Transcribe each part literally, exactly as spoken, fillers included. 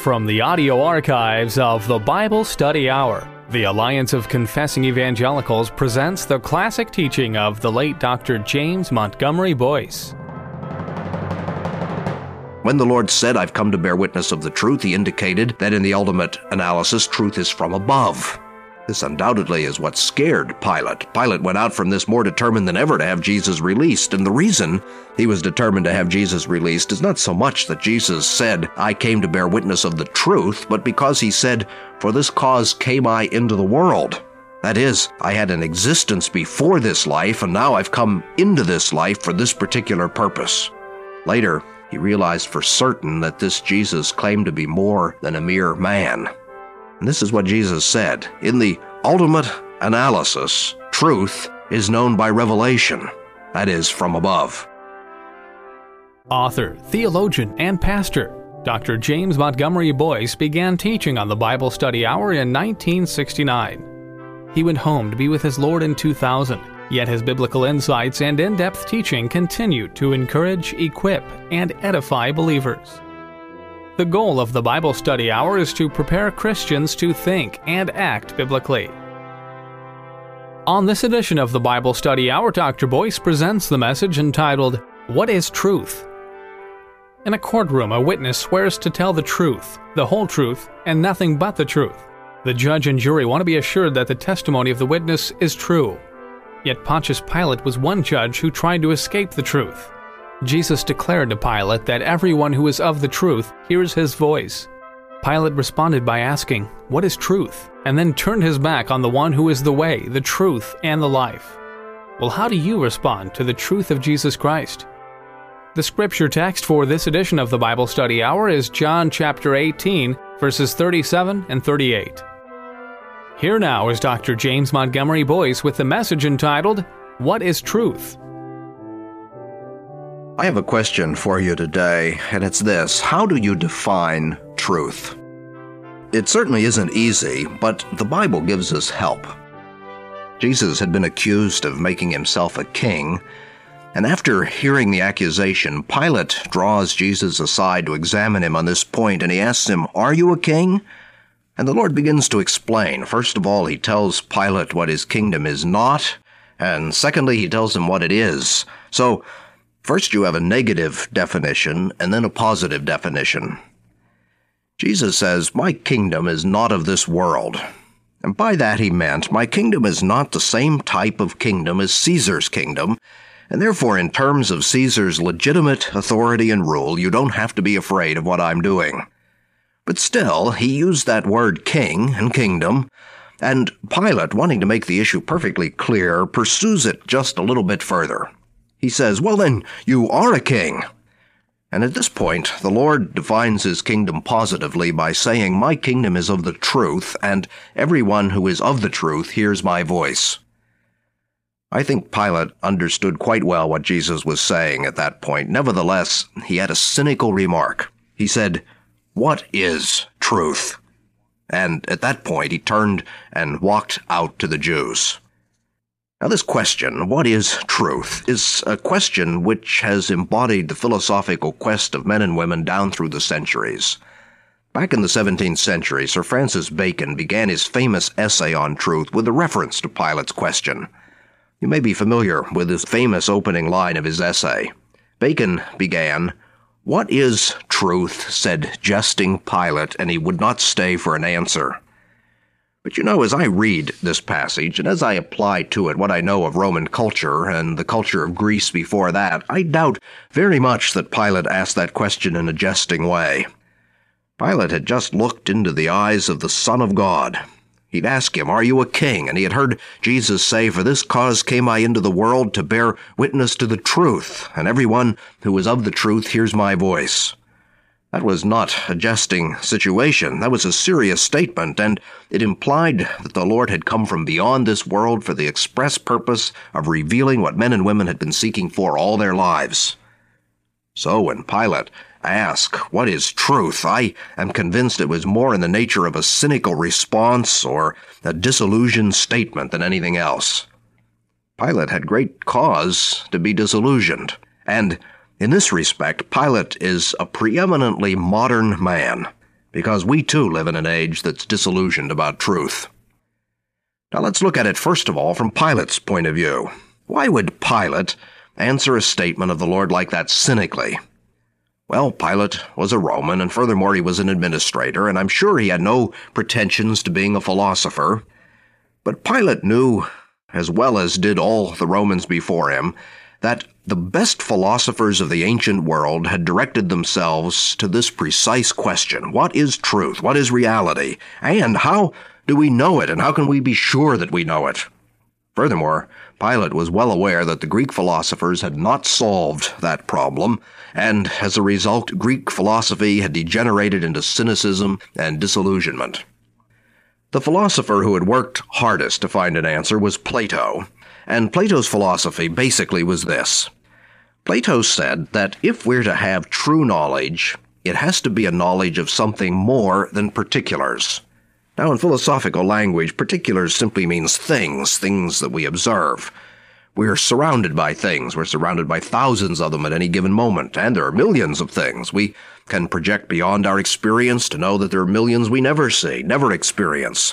From the audio archives of the Bible Study Hour, the Alliance of Confessing Evangelicals presents the classic teaching of the late Doctor James Montgomery Boice. When the Lord said, "I've come to bear witness of the truth," he indicated that in the ultimate analysis, truth is from above. This undoubtedly is what scared Pilate. Pilate went out from this more determined than ever to have Jesus released, and the reason he was determined to have Jesus released is not so much that Jesus said, "I came to bear witness of the truth," but because he said, "For this cause came I into the world." That is, I had an existence before this life, and now I've come into this life for this particular purpose. Later, he realized for certain that this Jesus claimed to be more than a mere man. And this is what Jesus said. In the ultimate analysis, truth is known by revelation, that is, from above. Author, theologian, and pastor Doctor James Montgomery Boice began teaching on the Bible Study Hour in nineteen sixty-nine. He went home to be with his Lord in two thousand, yet his biblical insights and in-depth teaching continued to encourage, equip, and edify believers. The goal of the Bible Study Hour is to prepare Christians to think and act biblically. On this edition of the Bible Study Hour, Doctor Boice presents the message entitled, "What is Truth?" In a courtroom, a witness swears to tell the truth, the whole truth, and nothing but the truth. The judge and jury want to be assured that the testimony of the witness is true. Yet Pontius Pilate was one judge who tried to escape the truth. Jesus declared to Pilate that everyone who is of the truth hears his voice. Pilate responded by asking, "What is truth?" and then turned his back on the one who is the way, the truth, and the life. Well, how do you respond to the truth of Jesus Christ? The scripture text for this edition of the Bible Study Hour is John chapter eighteen, verses thirty-seven and thirty-eight. Here now is Doctor James Montgomery Boice with the message entitled, "What is Truth?" I have a question for you today, and it's this: how do you define truth? It certainly isn't easy, but the Bible gives us help. Jesus had been accused of making himself a king, and after hearing the accusation, Pilate draws Jesus aside to examine him on this point, and he asks him, "Are you a king?" And the Lord begins to explain. First of all, he tells Pilate what his kingdom is not, and secondly, he tells him what it is. So, first you have a negative definition, and then a positive definition. Jesus says, "My kingdom is not of this world." And by that he meant, my kingdom is not the same type of kingdom as Caesar's kingdom, and therefore in terms of Caesar's legitimate authority and rule, you don't have to be afraid of what I'm doing. But still, he used that word king and kingdom, and Pilate, wanting to make the issue perfectly clear, pursues it just a little bit further. He says, "Well then, you are a king." And at this point, the Lord defines his kingdom positively by saying, "My kingdom is of the truth, and everyone who is of the truth hears my voice." I think Pilate understood quite well what Jesus was saying at that point. Nevertheless, he had a cynical remark. He said, "What is truth?" And at that point, he turned and walked out to the Jews. Now this question, what is truth, is a question which has embodied the philosophical quest of men and women down through the centuries. Back in the seventeenth century, Sir Francis Bacon began his famous essay on truth with a reference to Pilate's question. You may be familiar with his famous opening line of his essay. Bacon began, "What is truth?" said jesting Pilate, and he would not stay for an answer. But you know, as I read this passage, and as I apply to it what I know of Roman culture and the culture of Greece before that, I doubt very much that Pilate asked that question in a jesting way. Pilate had just looked into the eyes of the Son of God. He'd ask him, "Are you a king?" And he had heard Jesus say, "For this cause came I into the world, to bear witness to the truth, and everyone who is of the truth hears my voice." That was not a jesting situation. That was a serious statement, and it implied that the Lord had come from beyond this world for the express purpose of revealing what men and women had been seeking for all their lives. So when Pilate asked, "What is truth?" I am convinced it was more in the nature of a cynical response or a disillusioned statement than anything else. Pilate had great cause to be disillusioned, and in this respect, Pilate is a preeminently modern man. because we too live in an age that's disillusioned about truth. Now let's look at it first of all from Pilate's point of view. Why would Pilate answer a statement of the Lord like that cynically? Well, Pilate was a Roman, and furthermore he was an administrator, and I'm sure he had no pretensions to being a philosopher. But Pilate knew, as well as did all the Romans before him, that the best philosophers of the ancient world had directed themselves to this precise question: what is truth? What is reality? And how do we know it? And how can we be sure that we know it? Furthermore, Pilate was well aware that the Greek philosophers had not solved that problem, and as a result, Greek philosophy had degenerated into cynicism and disillusionment. The philosopher who had worked hardest to find an answer was Plato, and Plato's philosophy basically was this. Plato said that if we're to have true knowledge, it has to be a knowledge of something more than particulars. Now, in philosophical language, particulars simply means things, things that we observe. We're surrounded by things. We're surrounded by thousands of them at any given moment, and there are millions of things. We can project beyond our experience to know that there are millions we never see, never experience.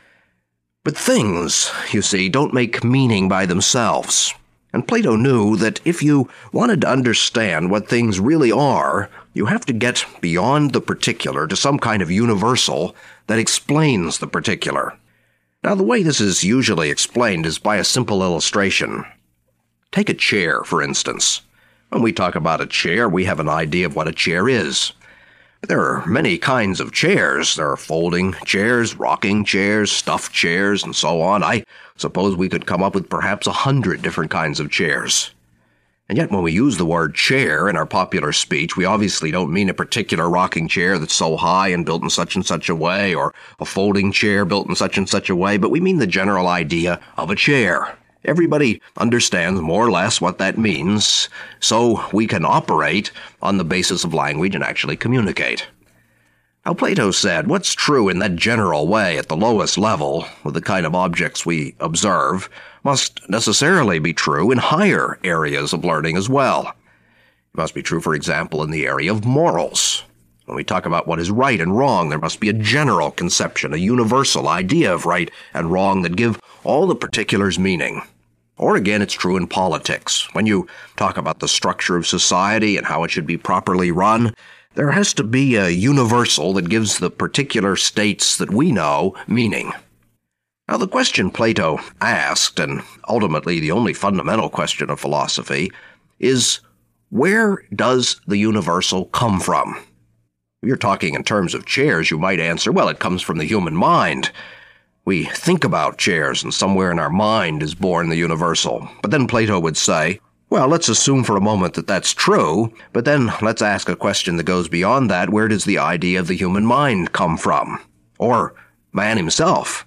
But things, you see, don't make meaning by themselves. And Plato knew that if you wanted to understand what things really are, you have to get beyond the particular to some kind of universal that explains the particular. Now, the way this is usually explained is by a simple illustration. Take a chair, for instance. When we talk about a chair, we have an idea of what a chair is. There are many kinds of chairs. There are folding chairs, rocking chairs, stuffed chairs, and so on. I suppose we could come up with perhaps a hundred different kinds of chairs. And yet when we use the word chair in our popular speech, we obviously don't mean a particular rocking chair that's so high and built in such and such a way, or a folding chair built in such and such a way, but we mean the general idea of a chair. Everybody understands more or less what that means, so we can operate on the basis of language and actually communicate. Now, Plato said what's true in that general way at the lowest level, with the kind of objects we observe, must necessarily be true in higher areas of learning as well. It must be true, for example, in the area of morals. When we talk about what is right and wrong, there must be a general conception, a universal idea of right and wrong that give all the particulars meaning. Or again, it's true in politics. When you talk about the structure of society and how it should be properly run, there has to be a universal that gives the particular states that we know meaning. Now, the question Plato asked, and ultimately the only fundamental question of philosophy, is where does the universal come from? If you're talking in terms of chairs, you might answer, well, it comes from the human mind. We think about chairs, and somewhere in our mind is born the universal. But then Plato would say, well, let's assume for a moment that that's true, but then let's ask a question that goes beyond that. Where does the idea of the human mind come from? Or man himself?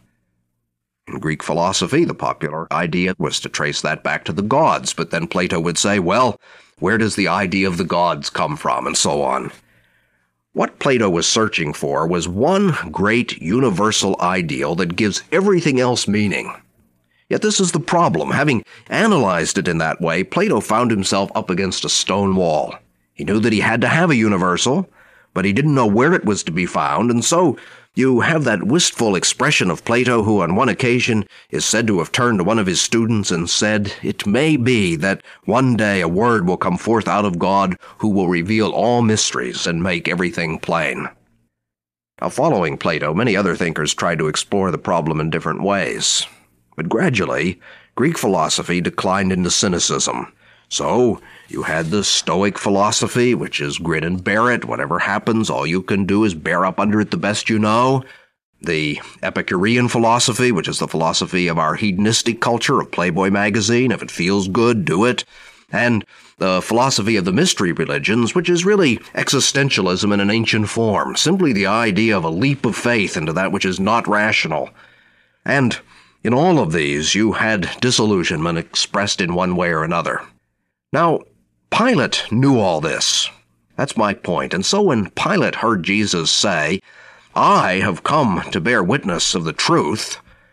In Greek philosophy, the popular idea was to trace that back to the gods, but then Plato would say, well, where does the idea of the gods come from, and so on. What Plato was searching for was one great universal ideal that gives everything else meaning. Yet this is the problem. Having analyzed it in that way, Plato found himself up against a stone wall. He knew that he had to have a universal, but he didn't know where it was to be found, and so you have that wistful expression of Plato who on one occasion is said to have turned to one of his students and said, "It may be that one day a word will come forth out of God who will reveal all mysteries and make everything plain." Now, following Plato, many other thinkers tried to explore the problem in different ways. But gradually, Greek philosophy declined into cynicism. So, you had the Stoic philosophy, which is grin and bear it. Whatever happens, all you can do is bear up under it the best you know. The Epicurean philosophy, which is the philosophy of our hedonistic culture, of Playboy magazine. If it feels good, do it. And the philosophy of the mystery religions, which is really existentialism in an ancient form. Simply the idea of a leap of faith into that which is not rational. And in all of these, you had disillusionment expressed in one way or another. Now, Pilate knew all this. That's my point. And so when Pilate heard Jesus say, "I have come to bear witness of the truth,"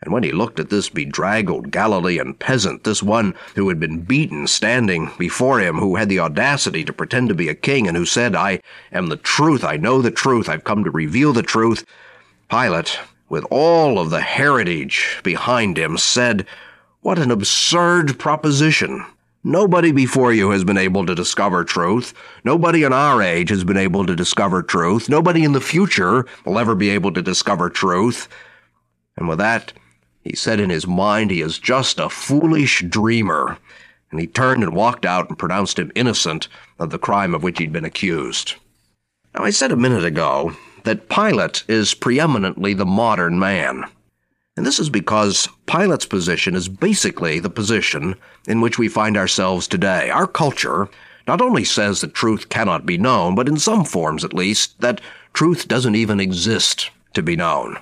And when he looked at this bedraggled Galilean peasant, this one who had been beaten standing before him, who had the audacity to pretend to be a king, and who said, "I am the truth, I know the truth, I've come to reveal the truth," Pilate, with all of the heritage behind him, said, "What an absurd proposition. Nobody before you has been able to discover truth. Nobody in our age has been able to discover truth. Nobody in the future will ever be able to discover truth." And with that, he said in his mind, he is just a foolish dreamer. And he turned and walked out and pronounced him innocent of the crime of which he'd been accused. Now, I said a minute ago that Pilate is preeminently the modern man. And this is because Pilate's position is basically the position in which we find ourselves today. Our culture not only says that truth cannot be known, but in some forms at least, that truth doesn't even exist to be known.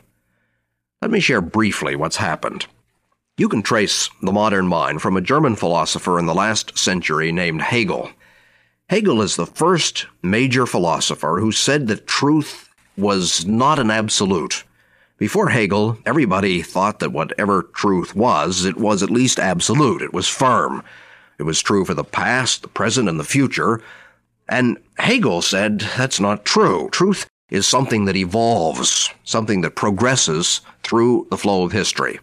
Let me share briefly what's happened. You can trace the modern mind from a German philosopher in the last century named Hegel. Hegel is the first major philosopher who said that truth was not an absolute. Before Hegel, everybody thought that whatever truth was, it was at least absolute. It was firm. It was true for the past, the present, and the future. And Hegel said that's not true. Truth is something that evolves, something that progresses through the flow of history.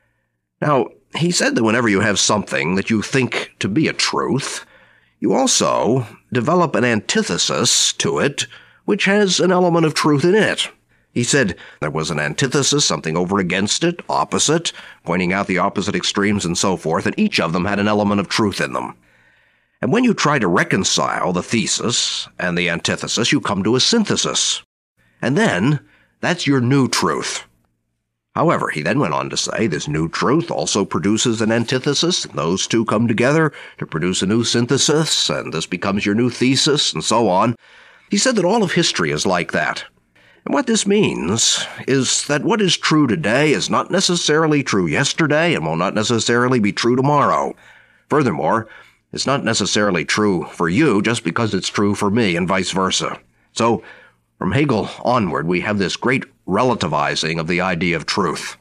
Now, he said that whenever you have something that you think to be a truth, you also develop an antithesis to it, which has an element of truth in it. He said there was an antithesis, something over against it, opposite, pointing out the opposite extremes and so forth, and each of them had an element of truth in them. And when you try to reconcile the thesis and the antithesis, you come to a synthesis. And then, that's your new truth. However, he then went on to say this new truth also produces an antithesis, and those two come together to produce a new synthesis, and this becomes your new thesis, and so on. He said that all of history is like that. And what this means is that what is true today is not necessarily true yesterday and will not necessarily be true tomorrow. Furthermore, it's not necessarily true for you just because it's true for me, and vice versa. So, from Hegel onward, we have this great relativizing of the idea of truth.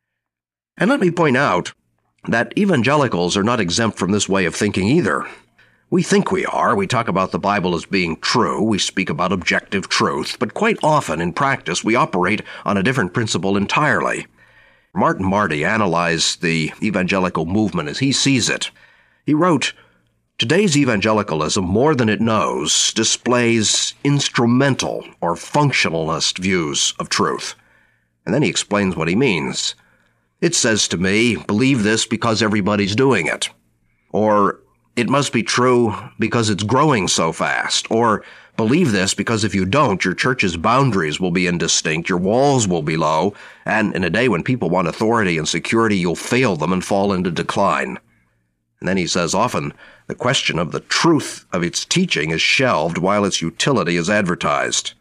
And let me point out that evangelicals are not exempt from this way of thinking either. We think we are. We talk about the Bible as being true. We speak about objective truth. But quite often, in practice, we operate on a different principle entirely. Martin Marty analyzed the evangelical movement as he sees it. He wrote, "Today's evangelicalism, more than it knows, displays instrumental or functionalist views of truth." And then he explains what he means. It says to me, believe this because everybody's doing it. Or, it must be true because it's growing so fast. Or, believe this because if you don't, your church's boundaries will be indistinct, your walls will be low, and in a day when people want authority and security, you'll fail them and fall into decline. And then he says often, the question of the truth of its teaching is shelved while its utility is advertised.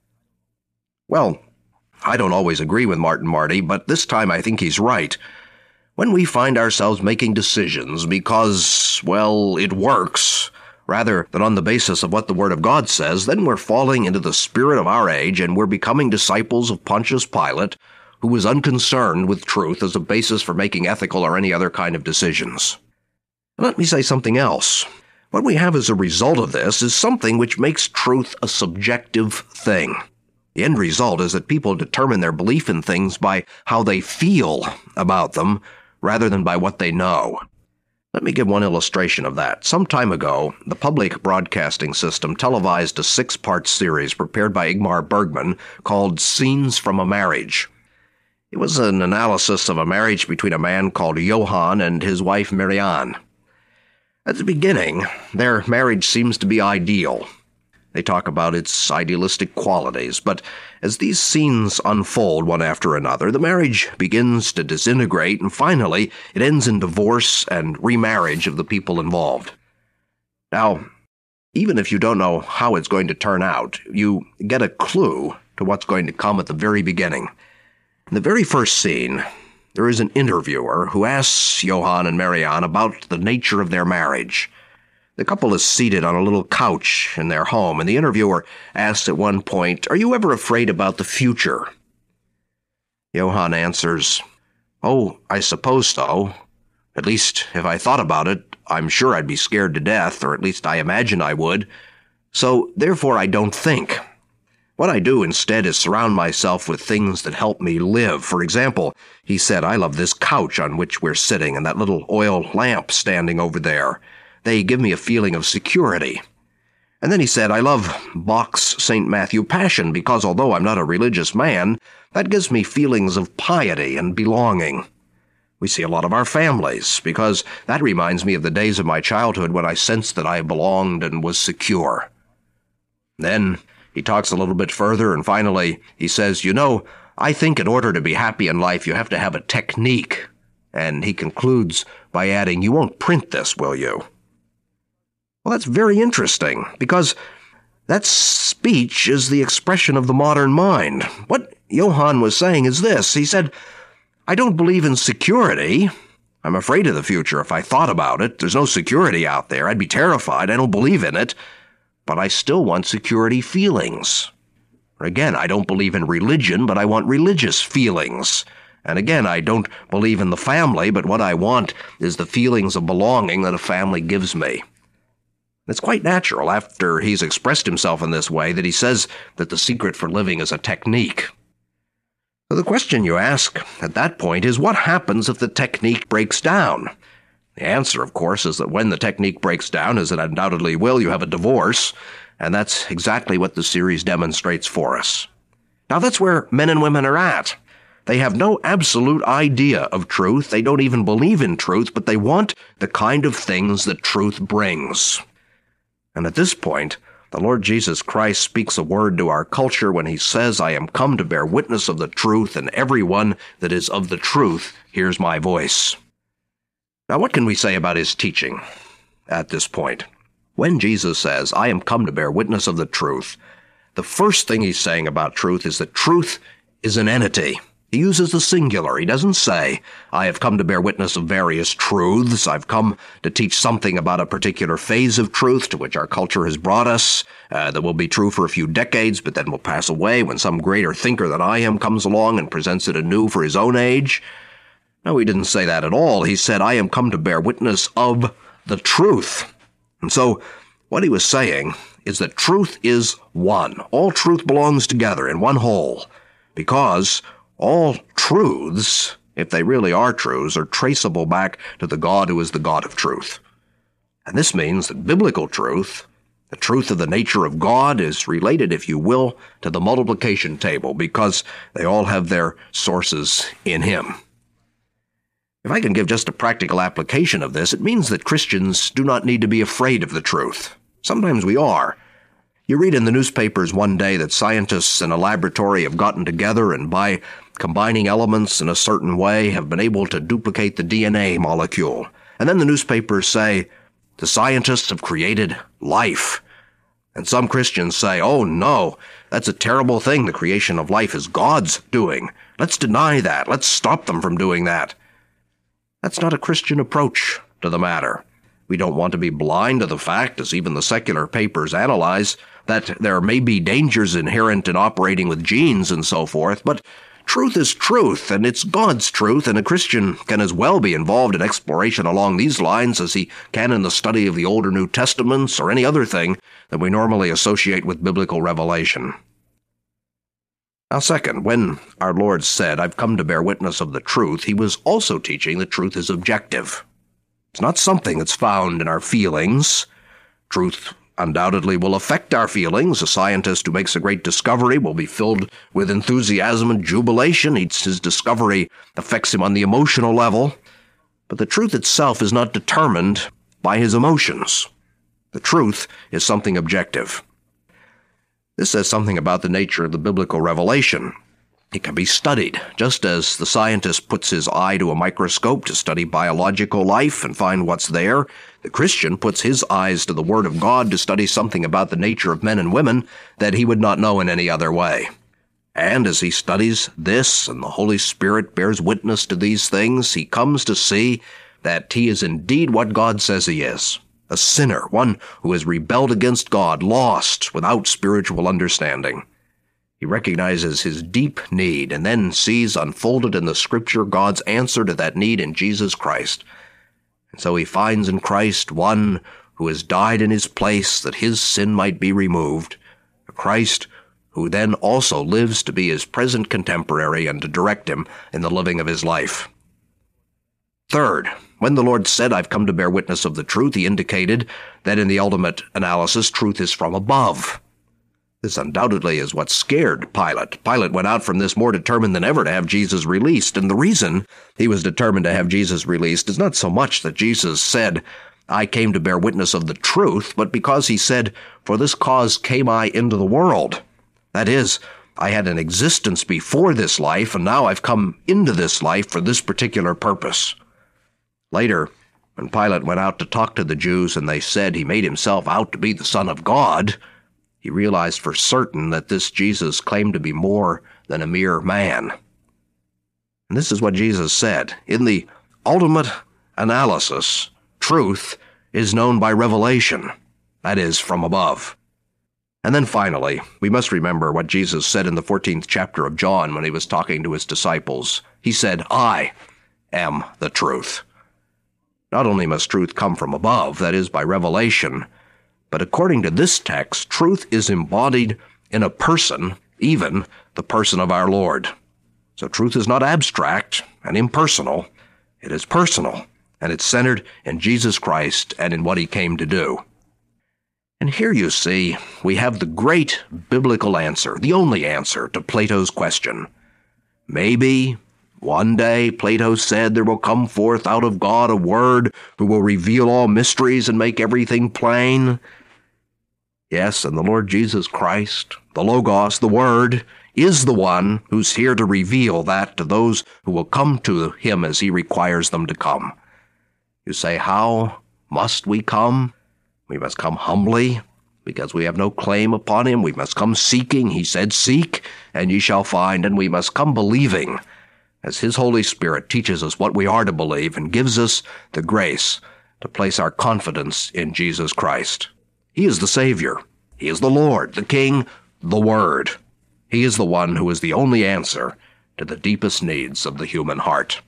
Well, I don't always agree with Martin Marty, but this time I think he's right. When we find ourselves making decisions because, well, it works, rather than on the basis of what the Word of God says, then we're falling into the spirit of our age and we're becoming disciples of Pontius Pilate, who was unconcerned with truth as a basis for making ethical or any other kind of decisions. Let me say something else. What we have as a result of this is something which makes truth a subjective thing. The end result is that people determine their belief in things by how they feel about them, rather than by what they know. Let me give one illustration of that. Some time ago, the public broadcasting system televised a six-part series prepared by Ingmar Bergman called Scenes from a Marriage. It was an analysis of a marriage between a man called Johann and his wife Marianne. At the beginning, their marriage seems to be ideal. They talk about its idealistic qualities, but as these scenes unfold one after another, the marriage begins to disintegrate, and finally it ends in divorce and remarriage of the people involved. Now, even if you don't know how it's going to turn out, you get a clue to what's going to come at the very beginning. In the very first scene, there is an interviewer who asks Johann and Marianne about the nature of their marriage. The couple is seated on a little couch in their home, and the interviewer asks at one point, "Are you ever afraid about the future?" Johann answers, Oh, I suppose so. At least, if I thought about it, I'm sure I'd be scared to death, or at least I imagine I would. So, therefore, I don't think. What I do instead is surround myself with things that help me live. For example, he said, I love this couch on which we're sitting and that little oil lamp standing over there. They give me a feeling of security. And then he said, I love Bach's Saint Matthew Passion because although I'm not a religious man, that gives me feelings of piety and belonging. We see a lot of our families because that reminds me of the days of my childhood when I sensed that I belonged and was secure. Then he talks a little bit further, and finally he says, you know, I think in order to be happy in life, you have to have a technique. And he concludes by adding, you won't print this, will you? Well, that's very interesting, because that speech is the expression of the modern mind. What Johann was saying is this. He said, I don't believe in security. I'm afraid of the future if I thought about it. There's no security out there. I'd be terrified. I don't believe in it. But I still want security feelings. Again, I don't believe in religion, but I want religious feelings. And again, I don't believe in the family, but what I want is the feelings of belonging that a family gives me. It's quite natural, after he's expressed himself in this way, that he says that the secret for living is a technique. So the question you ask at that point is, what happens if the technique breaks down? The answer, of course, is that when the technique breaks down, as it undoubtedly will, you have a divorce, and that's exactly what the series demonstrates for us. Now, that's where men and women are at. They have no absolute idea of truth. They don't even believe in truth, but they want the kind of things that truth brings. And at this point, the Lord Jesus Christ speaks a word to our culture when he says, I am come to bear witness of the truth, and everyone that is of the truth hears my voice. Now, what can we say about his teaching at this point? When Jesus says, I am come to bear witness of the truth, the first thing he's saying about truth is that truth is an entity. He uses the singular. He doesn't say, I have come to bear witness of various truths. I've come to teach something about a particular phase of truth to which our culture has brought us, uh, that will be true for a few decades, but then will pass away when some greater thinker than I am comes along and presents it anew for his own age. No, he didn't say that at all. He said, I am come to bear witness of the truth. And so what he was saying is that truth is one. All truth belongs together in one whole, because all truths, if they really are truths, are traceable back to the God who is the God of truth. And this means that biblical truth, the truth of the nature of God, is related, if you will, to the multiplication table, because they all have their sources in him. If I can give just a practical application of this, it means that Christians do not need to be afraid of the truth. Sometimes we are. You read in the newspapers one day that scientists in a laboratory have gotten together and by combining elements in a certain way have been able to duplicate the D N A molecule. And then the newspapers say, the scientists have created life. And some Christians say, oh no, that's a terrible thing. The creation of life is God's doing. Let's deny that. Let's stop them from doing that. That's not a Christian approach to the matter. We don't want to be blind to the fact, as even the secular papers analyze, that there may be dangers inherent in operating with genes and so forth, but truth is truth, and it's God's truth, and a Christian can as well be involved in exploration along these lines as he can in the study of the Old or New Testaments or any other thing that we normally associate with biblical revelation. Now, second, when our Lord said, I've come to bear witness of the truth, he was also teaching that truth is objective. It's not something that's found in our feelings. Truth undoubtedly will affect our feelings. A scientist who makes a great discovery will be filled with enthusiasm and jubilation. His discovery affects him on the emotional level. But the truth itself is not determined by his emotions. The truth is something objective. This says something about the nature of the biblical revelation. It can be studied, just as the scientist puts his eye to a microscope to study biological life and find what's there. The Christian puts his eyes to the Word of God to study something about the nature of men and women that he would not know in any other way. And as he studies this, and the Holy Spirit bears witness to these things, he comes to see that he is indeed what God says he is. A sinner, one who has rebelled against God, lost, without spiritual understanding. He recognizes his deep need and then sees unfolded in the Scripture God's answer to that need in Jesus Christ. And so he finds in Christ one who has died in his place that his sin might be removed, a Christ who then also lives to be his present contemporary and to direct him in the living of his life. Third, when the Lord said, "I've come to bear witness of the truth," he indicated that in the ultimate analysis, truth is from above. This undoubtedly is what scared Pilate. Pilate went out from this more determined than ever to have Jesus released, and the reason he was determined to have Jesus released is not so much that Jesus said, "I came to bear witness of the truth," but because he said, "For this cause came I into the world." That is, I had an existence before this life, and now I've come into this life for this particular purpose. Later, when Pilate went out to talk to the Jews and they said he made himself out to be the Son of God, he realized for certain that this Jesus claimed to be more than a mere man. And this is what Jesus said. In the ultimate analysis, truth is known by revelation, that is, from above. And then finally, we must remember what Jesus said in the fourteenth chapter of John when he was talking to his disciples. He said, "I am the truth." Not only must truth come from above, that is, by revelation, but according to this text, truth is embodied in a person, even the person of our Lord. So truth is not abstract and impersonal. It is personal, and it's centered in Jesus Christ and in what he came to do. And here you see, we have the great biblical answer, the only answer to Plato's question. Maybe one day, Plato said, there will come forth out of God a Word who will reveal all mysteries and make everything plain. Yes, and the Lord Jesus Christ, the Logos, the Word, is the one who's here to reveal that to those who will come to him as he requires them to come. You say, how must we come? We must come humbly, because we have no claim upon him. We must come seeking. He said, "Seek, and ye shall find." And we must come believing, as his Holy Spirit teaches us what we are to believe and gives us the grace to place our confidence in Jesus Christ. He is the Savior. He is the Lord, the King, the Word. He is the one who is the only answer to the deepest needs of the human heart.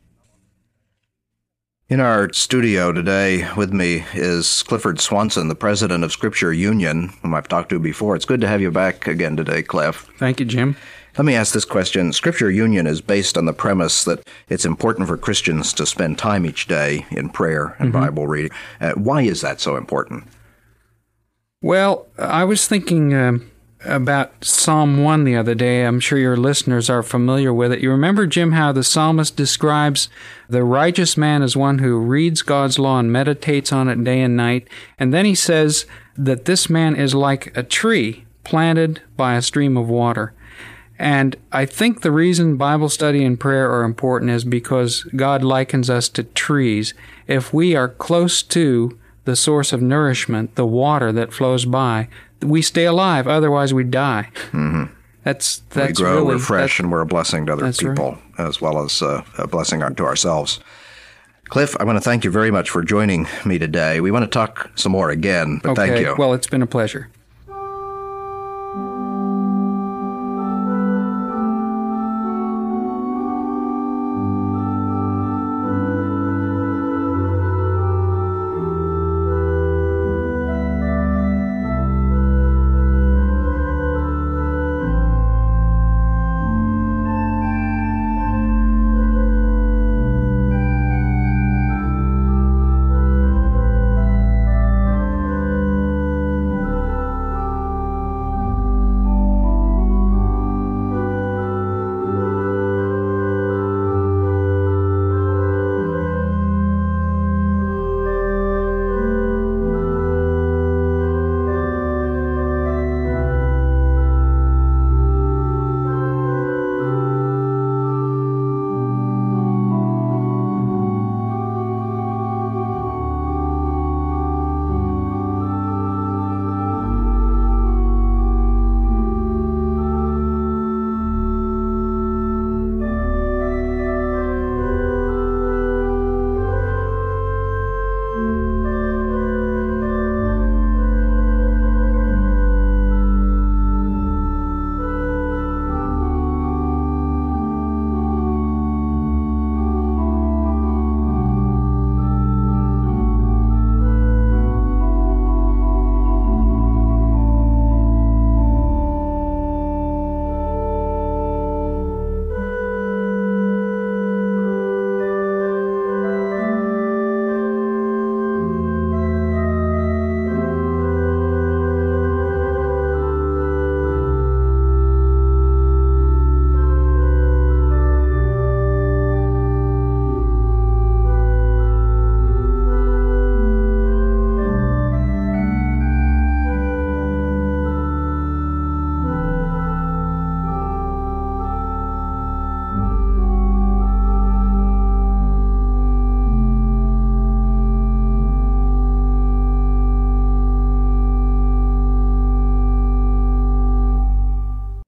In our studio today with me is Clifford Swanson, the president of Scripture Union, whom I've talked to before. It's good to have you back again today, Cliff. Thank you, Jim. Let me ask this question. Scripture Union is based on the premise that it's important for Christians to spend time each day in prayer and mm-hmm. Bible reading. Uh, why is that so important? Well, I was thinking uh, about Psalm one the other day. I'm sure your listeners are familiar with it. You remember, Jim, how the psalmist describes the righteous man as one who reads God's law and meditates on it day and night. And then he says that this man is like a tree planted by a stream of water. And I think the reason Bible study and prayer are important is because God likens us to trees. If we are close to the source of nourishment, the water that flows by, we stay alive, otherwise we die. Mm-hmm. That's that's we grow, really, we're fresh, and we're a blessing to other people, right. as well as uh, a blessing to ourselves. Cliff, I want to thank you very much for joining me today. We want to talk some more again, but okay. thank you. Well, it's been a pleasure.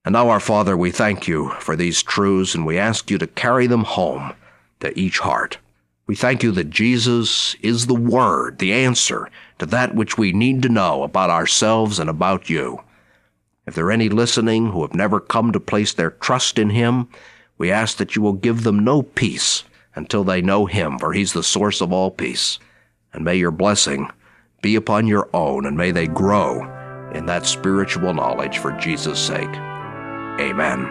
And now, our Father, we thank you for these truths, and we ask you to carry them home to each heart. We thank you that Jesus is the Word, the answer to that which we need to know about ourselves and about you. If there are any listening who have never come to place their trust in him, we ask that you will give them no peace until they know him, for he's the source of all peace. And may your blessing be upon your own, and may they grow in that spiritual knowledge for Jesus' sake. Amen.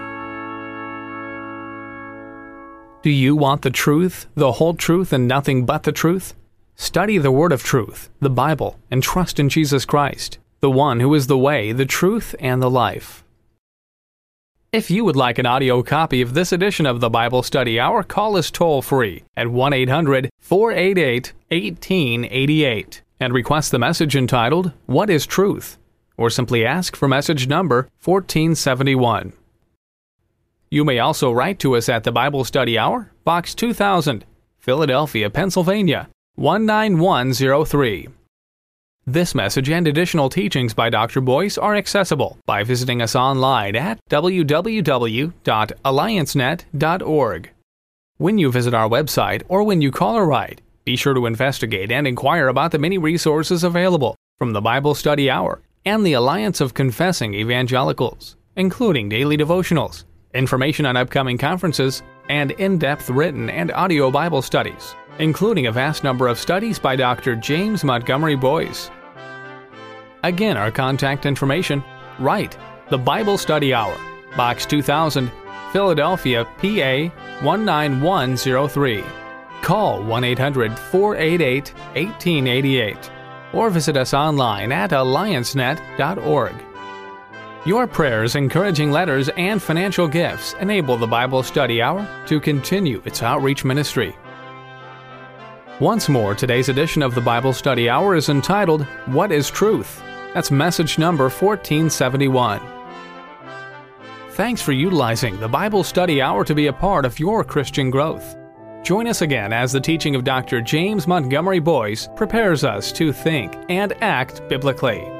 Do you want the truth, the whole truth, and nothing but the truth? Study the Word of Truth, the Bible, and trust in Jesus Christ, the one who is the way, the truth, and the life. If you would like an audio copy of this edition of the Bible Study Hour, call us toll-free at one eight hundred, four eight eight, one eight eight eight and request the message entitled, What is Truth? Or simply ask for message number fourteen seventy-one. You may also write to us at the Bible Study Hour, Box two thousand, Philadelphia, Pennsylvania, one nine one zero three. This message and additional teachings by Doctor Boyce are accessible by visiting us online at w w w dot alliance net dot org. When you visit our website or when you call or write, be sure to investigate and inquire about the many resources available from the Bible Study Hour and the Alliance of Confessing Evangelicals, including daily devotionals, information on upcoming conferences, and in-depth written and audio Bible studies, including a vast number of studies by Doctor James Montgomery Boyce. Again, our contact information: write the Bible Study Hour, Box two thousand, Philadelphia, P A one nine one zero three. Call one eight hundred, four eight eight, one eight eight eight or visit us online at alliance net dot org. Your prayers, encouraging letters, and financial gifts enable the Bible Study Hour to continue its outreach ministry. Once more, today's edition of the Bible Study Hour is entitled, What is Truth? That's message number fourteen seventy-one. Thanks for utilizing the Bible Study Hour to be a part of your Christian growth. Join us again as the teaching of Doctor James Montgomery Boyce prepares us to think and act biblically.